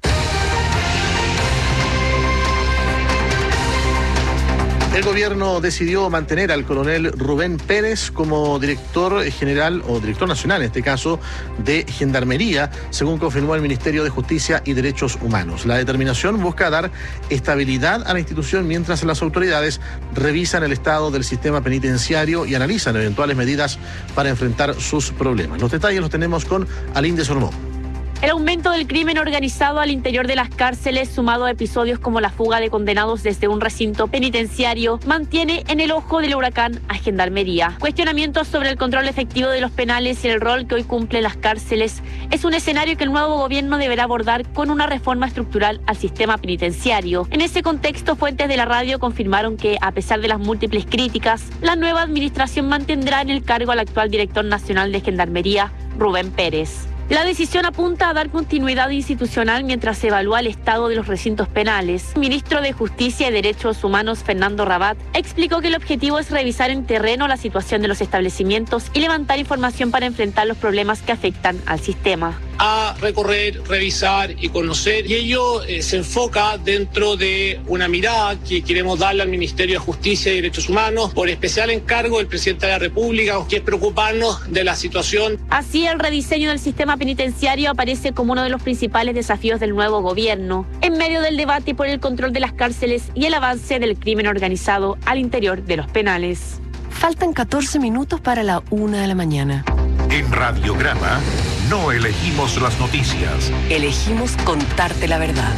El gobierno decidió mantener al coronel Rubén Pérez como director general o director nacional, en este caso, de Gendarmería, según confirmó el Ministerio de Justicia y Derechos Humanos. La determinación busca dar estabilidad a la institución mientras las autoridades revisan el estado del sistema penitenciario y analizan eventuales medidas para enfrentar sus problemas. Los detalles los tenemos con Aline de Sormó. El aumento del crimen organizado al interior de las cárceles, sumado a episodios como la fuga de condenados desde un recinto penitenciario, mantiene en el ojo del huracán a Gendarmería. Cuestionamientos sobre el control efectivo de los penales y el rol que hoy cumplen las cárceles es un escenario que el nuevo gobierno deberá abordar con una reforma estructural al sistema penitenciario. En ese contexto, fuentes de la radio confirmaron que, a pesar de las múltiples críticas, la nueva administración mantendrá en el cargo al actual director nacional de Gendarmería, Rubén Pérez. La decisión apunta a dar continuidad institucional mientras se evalúa el estado de los recintos penales. El ministro de Justicia y Derechos Humanos, Fernando Rabat, explicó que el objetivo es revisar en terreno la situación de los establecimientos y levantar información para enfrentar los problemas que afectan al sistema. A recorrer, revisar y conocer, y ello se enfoca dentro de una mirada que queremos darle al Ministerio de Justicia y Derechos Humanos, por especial encargo del presidente de la República, que es preocuparnos de la situación. Así, el rediseño del sistema penitenciario aparece como uno de los principales desafíos del nuevo gobierno, en medio del debate por el control de las cárceles y el avance del crimen organizado al interior de los penales. Faltan 14 minutos para la 1 de la mañana. En Radiograma no elegimos las noticias. Elegimos contarte la verdad.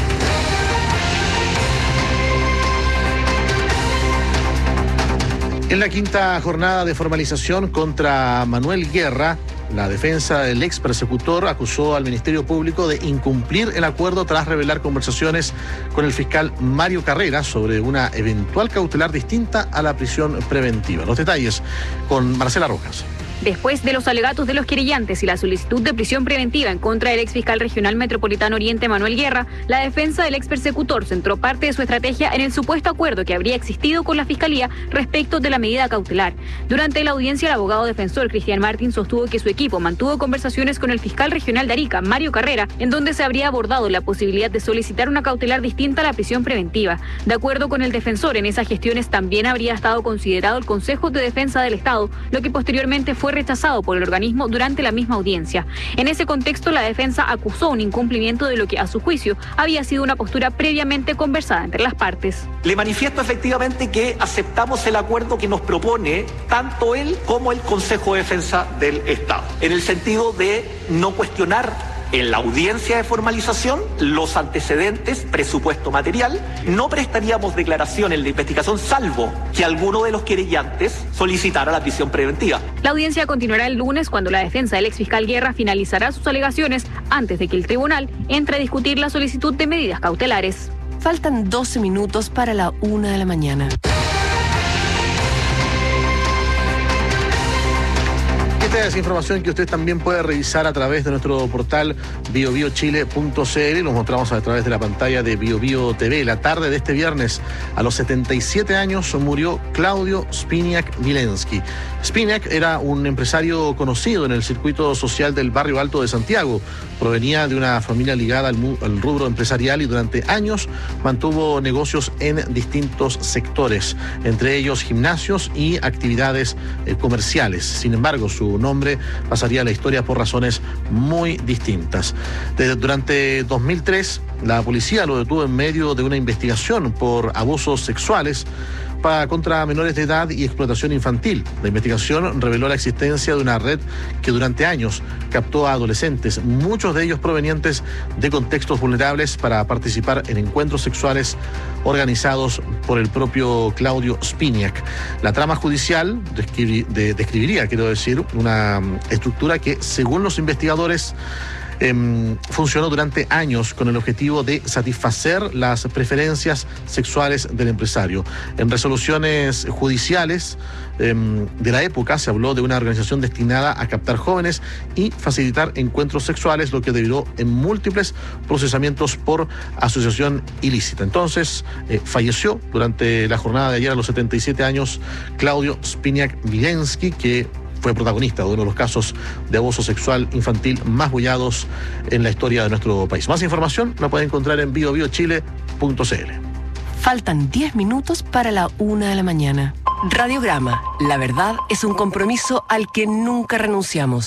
En la quinta jornada de formalización contra Manuel Guerra, la defensa del ex persecutor acusó al Ministerio Público de incumplir el acuerdo tras revelar conversaciones con el fiscal Mario Carrera sobre una eventual cautelar distinta a la prisión preventiva. Los detalles con Marcela Rojas. Después de los alegatos de los querellantes y la solicitud de prisión preventiva en contra del ex fiscal regional metropolitano Oriente Manuel Guerra, la defensa del ex persecutor centró parte de su estrategia en el supuesto acuerdo que habría existido con la Fiscalía respecto de la medida cautelar. Durante la audiencia, el abogado defensor Cristian Martín sostuvo que su equipo mantuvo conversaciones con el fiscal regional de Arica, Mario Carrera, en donde se habría abordado la posibilidad de solicitar una cautelar distinta a la prisión preventiva. De acuerdo con el defensor, en esas gestiones también habría estado considerado el Consejo de Defensa del Estado, lo que posteriormente fue rechazado por el organismo durante la misma audiencia. En ese contexto, la defensa acusó un incumplimiento de lo que, a su juicio, había sido una postura previamente conversada entre las partes. Le manifiesto efectivamente que aceptamos el acuerdo que nos propone tanto él como el Consejo de Defensa del Estado, en el sentido de no cuestionar en la audiencia de formalización los antecedentes, presupuesto material. No prestaríamos declaración en la investigación salvo que alguno de los querellantes solicitara la prisión preventiva. La audiencia continuará el lunes cuando la defensa del exfiscal Guerra finalizará sus alegaciones antes de que el tribunal entre a discutir la solicitud de medidas cautelares. Faltan 12 minutos para la 1 de la mañana. Esta es información que usted también puede revisar a través de nuestro portal biobiochile.cl. Los mostramos a través de la pantalla de BioBio TV. La tarde de este viernes, a los 77 años, murió Claudio Spiniak-Wilenski. Spiniak era un empresario conocido en el circuito social del barrio Alto de Santiago. Provenía de una familia ligada al rubro empresarial y durante años mantuvo negocios en distintos sectores, entre ellos gimnasios y actividades comerciales. Sin embargo, su nombre pasaría a la historia por razones muy distintas. Durante 2003, la policía lo detuvo en medio de una investigación por abusos sexuales contra menores de edad y explotación infantil. La investigación reveló la existencia de una red que durante años captó a adolescentes, muchos de ellos provenientes de contextos vulnerables, para participar en encuentros sexuales organizados por el propio Claudio Spiniak. La trama judicial describiría, una estructura que, según los investigadores, funcionó durante años con el objetivo de satisfacer las preferencias sexuales del empresario. En resoluciones judiciales de la época se habló de una organización destinada a captar jóvenes y facilitar encuentros sexuales, lo que derivó en múltiples procesamientos por asociación ilícita. Entonces, falleció durante la jornada de ayer a los 77 años Claudio Spiniak-Wilenski, que fue protagonista de uno de los casos de abuso sexual infantil más bullados en la historia de nuestro país. Más información la pueden encontrar en biobiochile.cl. Faltan 10 minutos para la 1 de la mañana. Radiograma. La verdad es un compromiso al que nunca renunciamos.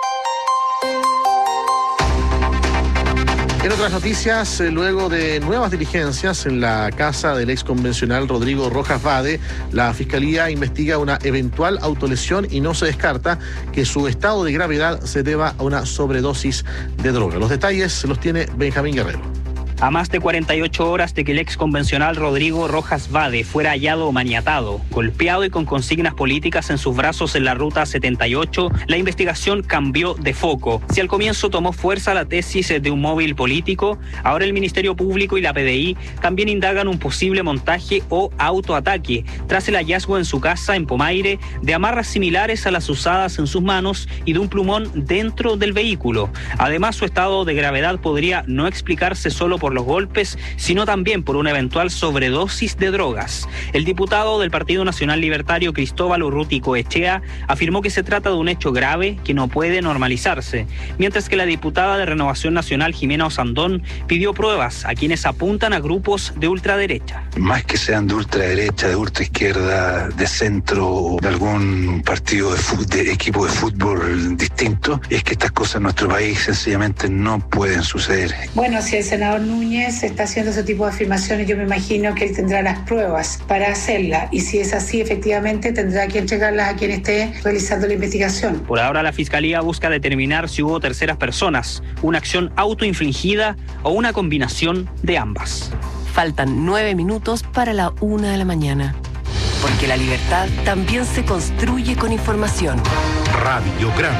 En otras noticias, luego de nuevas diligencias en la casa del ex convencional Rodrigo Rojas Vade, la Fiscalía investiga una eventual autolesión y no se descarta que su estado de gravedad se deba a una sobredosis de droga. Los detalles los tiene Benjamín Guerrero. A más de 48 horas de que el ex convencional Rodrigo Rojas Vade fuera hallado maniatado, golpeado y con consignas políticas en sus brazos en la ruta 78, la investigación cambió de foco. Si al comienzo tomó fuerza la tesis de un móvil político, ahora el Ministerio Público y la PDI también indagan un posible montaje o autoataque tras el hallazgo en su casa en Pomaire de amarras similares a las usadas en sus manos y de un plumón dentro del vehículo. Además, su estado de gravedad podría no explicarse solo por los golpes, sino también por una eventual sobredosis de drogas. El diputado del Partido Nacional Libertario, Cristóbal Urruti Coechea, afirmó que se trata de un hecho grave que no puede normalizarse, mientras que la diputada de Renovación Nacional, Jimena Osandón, pidió pruebas a quienes apuntan a grupos de ultraderecha. Más que sean de ultraderecha, de ultraizquierda, de centro, de algún partido de equipo de fútbol distinto, es que estas cosas en nuestro país sencillamente no pueden suceder. Bueno, si el senador Núñez está haciendo ese tipo de afirmaciones, yo me imagino que él tendrá las pruebas para hacerla, y si es así, efectivamente tendrá que entregarlas a quien esté realizando la investigación. Por ahora, la Fiscalía busca determinar si hubo terceras personas, una acción autoinfligida o una combinación de ambas. Faltan 9 minutos para la 1 de la mañana. porque la libertad también se construye con información. Radiograma.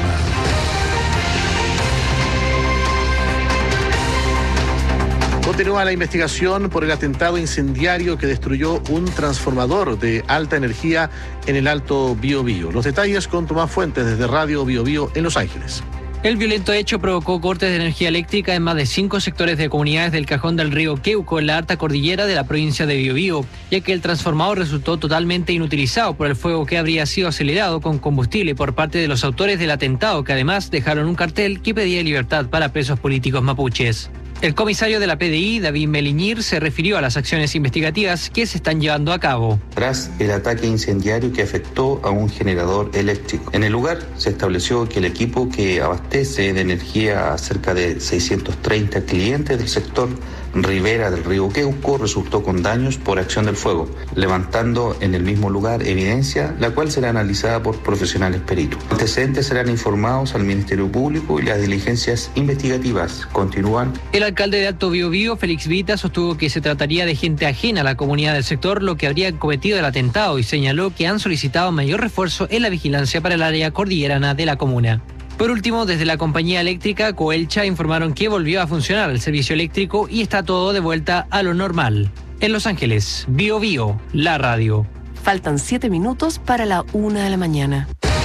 Continúa la investigación por el atentado incendiario que destruyó un transformador de alta energía en el Alto Biobío. Los detalles con Tomás Fuentes desde Radio Biobío en Los Ángeles. El violento hecho provocó cortes de energía eléctrica en más de 5 sectores de comunidades del cajón del río Queuco, en la alta cordillera de la provincia de Biobío, ya que el transformador resultó totalmente inutilizado por el fuego que habría sido acelerado con combustible por parte de los autores del atentado, que además dejaron un cartel que pedía libertad para presos políticos mapuches. El comisario de la PDI, David Meliñir, se refirió a las acciones investigativas que se están llevando a cabo. Tras el ataque incendiario que afectó a un generador eléctrico. En el lugar se estableció que el equipo que abastece de energía a cerca de 630 clientes del sector ribera del río Queuco resultó con daños por acción del fuego, levantando en el mismo lugar evidencia, la cual será analizada por profesionales peritos. Los antecedentes serán informados al Ministerio Público y las diligencias investigativas continúan. El alcalde de Alto Biobío, Félix Vita, sostuvo que se trataría de gente ajena a la comunidad del sector lo que habría cometido el atentado y señaló que han solicitado mayor refuerzo en la vigilancia para el área cordillerana de la comuna. Por último, desde la compañía eléctrica Coelcha informaron que volvió a funcionar el servicio eléctrico y está todo de vuelta a lo normal. En Los Ángeles, Biobío, la radio. Faltan 7 minutos para la 1 de la mañana.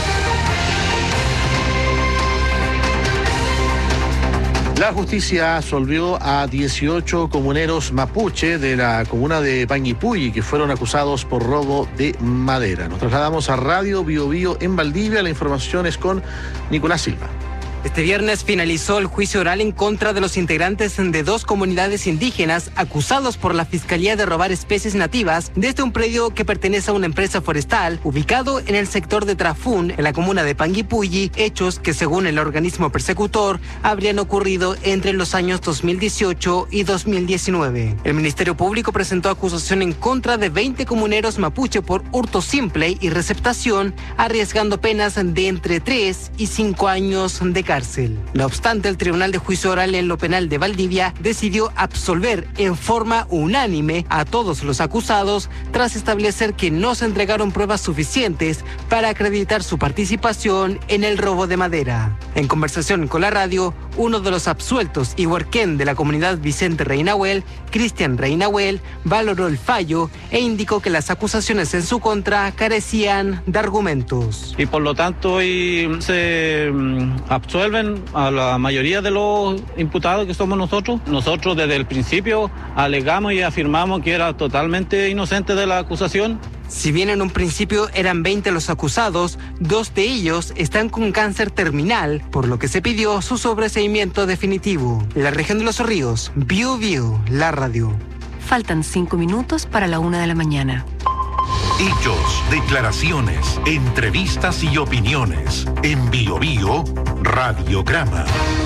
La justicia absolvió a 18 comuneros mapuche de la comuna de Panguipulli que fueron acusados por robo de madera. Nos trasladamos a Radio Biobío en Valdivia. La información es con Nicolás Silva. Este viernes finalizó el juicio oral en contra de los integrantes de 2 comunidades indígenas acusados por la Fiscalía de robar especies nativas desde un predio que pertenece a una empresa forestal ubicado en el sector de Trafún, en la comuna de Panguipulli, hechos que según el organismo persecutor habrían ocurrido entre los años 2018 y 2019. El Ministerio Público presentó acusación en contra de 20 comuneros mapuche por hurto simple y receptación, arriesgando penas de entre 3 y 5 años de cárcel. No obstante, el Tribunal de Juicio Oral en lo Penal de Valdivia decidió absolver en forma unánime a todos los acusados tras establecer que no se entregaron pruebas suficientes para acreditar su participación en el robo de madera. En conversación con la radio, uno de los absueltos y huarquén de la comunidad Vicente Reinahuel, Cristian Reinahuel, valoró el fallo e indicó que las acusaciones en su contra carecían de argumentos. Y por lo tanto hoy se absuelven a la mayoría de los imputados que somos nosotros. Nosotros desde el principio alegamos y afirmamos que era totalmente inocente de la acusación. Si bien en un principio eran 20 los acusados, 2 de ellos están con cáncer terminal, por lo que se pidió su sobreseimiento definitivo. En la región de Los Ríos, Biobío, la radio. Faltan 5 minutos para la 1 de la mañana. Hechos, declaraciones, entrevistas y opiniones. En Biobío, Radiograma.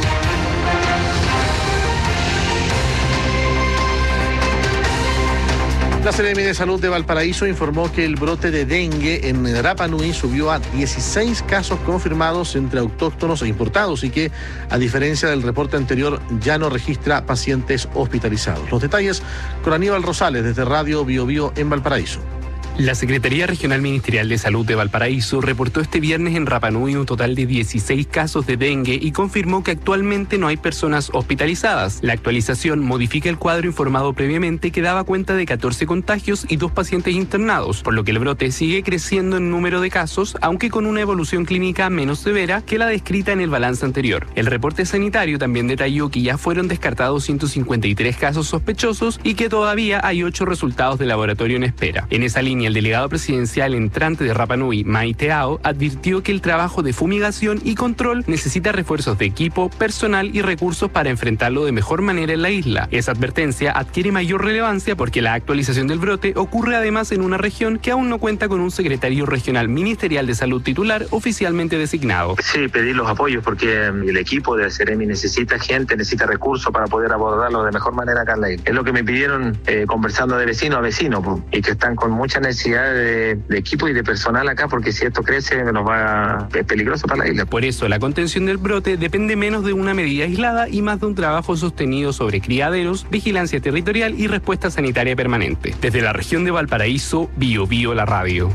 La Seremi de Salud de Valparaíso informó que el brote de dengue en Rapa Nui subió a 16 casos confirmados entre autóctonos e importados y que, a diferencia del reporte anterior, ya no registra pacientes hospitalizados. Los detalles con Aníbal Rosales desde Radio Biobío en Valparaíso. La Secretaría Regional Ministerial de Salud de Valparaíso reportó este viernes en Rapa Nui un total de 16 casos de dengue y confirmó que actualmente no hay personas hospitalizadas. La actualización modifica el cuadro informado previamente que daba cuenta de 14 contagios y 2 pacientes internados, por lo que el brote sigue creciendo en número de casos, aunque con una evolución clínica menos severa que la descrita en el balance anterior. El reporte sanitario también detalló que ya fueron descartados 153 casos sospechosos y que todavía hay 8 resultados de laboratorio en espera. En esa línea, el delegado presidencial entrante de Rapa Nui, Maiteao, advirtió que el trabajo de fumigación y control necesita refuerzos de equipo, personal y recursos para enfrentarlo de mejor manera en la isla. Esa advertencia adquiere mayor relevancia porque la actualización del brote ocurre además en una región que aún no cuenta con un secretario regional ministerial de salud titular oficialmente designado. Sí, pedir los apoyos porque el equipo de Seremi necesita gente, necesita recursos para poder abordarlo de mejor manera acá en la isla. Es lo que me pidieron conversando de vecino a vecino y que están con mucha necesidad necesidad de equipo y de personal acá, porque si esto crece es peligroso para la isla. Por eso la contención del brote depende menos de una medida aislada y más de un trabajo sostenido sobre criaderos, vigilancia territorial y respuesta sanitaria permanente. Desde la región de Valparaíso, Bio Bio la radio.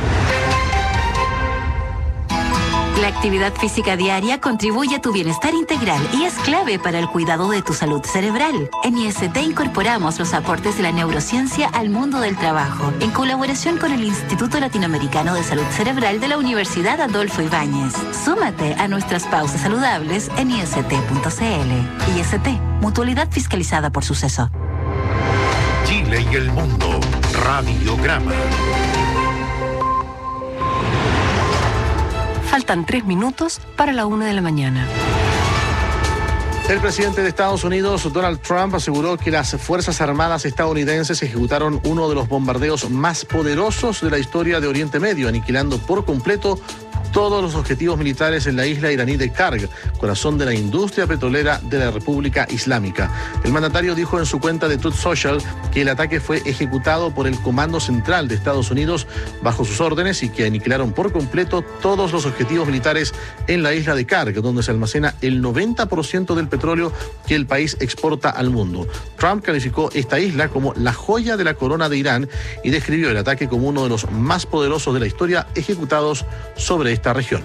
La actividad física diaria contribuye a tu bienestar integral y es clave para el cuidado de tu salud cerebral. En IST incorporamos los aportes de la neurociencia al mundo del trabajo, en colaboración con el Instituto Latinoamericano de Salud Cerebral de la Universidad Adolfo Ibáñez. Súmate a nuestras pausas saludables en ist.cl. IST, mutualidad fiscalizada por Suceso. Chile y el mundo. Radiograma. Faltan 3 minutos para la 1 de la mañana. El presidente de Estados Unidos, Donald Trump, aseguró que las Fuerzas Armadas estadounidenses ejecutaron uno de los bombardeos más poderosos de la historia de Oriente Medio, aniquilando por completo todos los objetivos militares en la isla iraní de Karg, corazón de la industria petrolera de la República Islámica. El mandatario dijo en su cuenta de Truth Social que el ataque fue ejecutado por el Comando Central de Estados Unidos bajo sus órdenes y que aniquilaron por completo todos los objetivos militares en la isla de Karg, donde se almacena el 90% del petróleo que el país exporta al mundo. Trump calificó esta isla como la joya de la corona de Irán y describió el ataque como uno de los más poderosos de la historia ejecutados sobre esta región.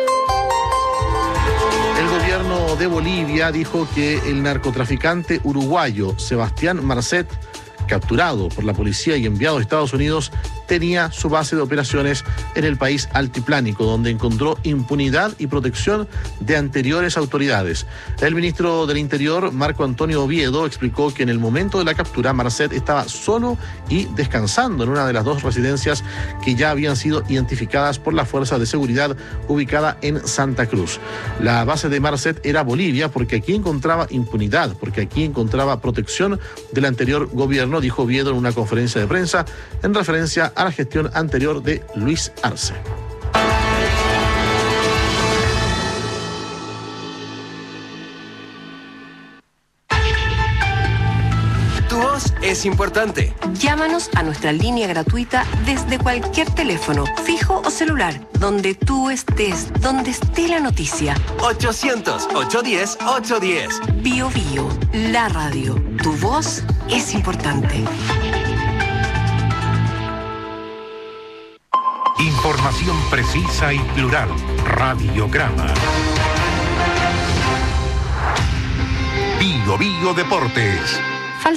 El gobierno de Bolivia dijo que el narcotraficante uruguayo Sebastián Marcet, capturado por la policía y enviado a Estados Unidos, tenía su base de operaciones en el país altiplánico, donde encontró impunidad y protección de anteriores autoridades. El ministro del Interior, Marco Antonio Oviedo, explicó que en el momento de la captura, Marcet estaba solo y descansando en una de las 2 residencias que ya habían sido identificadas por la Fuerza de Seguridad ubicada en Santa Cruz. La base de Marcet era Bolivia porque aquí encontraba impunidad, porque aquí encontraba protección del anterior gobierno, dijo Oviedo en una conferencia de prensa en referencia a la gestión anterior de Luis Arce. Tu voz es importante. Llámanos a nuestra línea gratuita desde cualquier teléfono, fijo o celular, donde tú estés, donde esté la noticia. 800-810-810. Bio Bio, la radio. Tu voz es importante. Información precisa y plural. Radiograma. Bio Bio Deportes.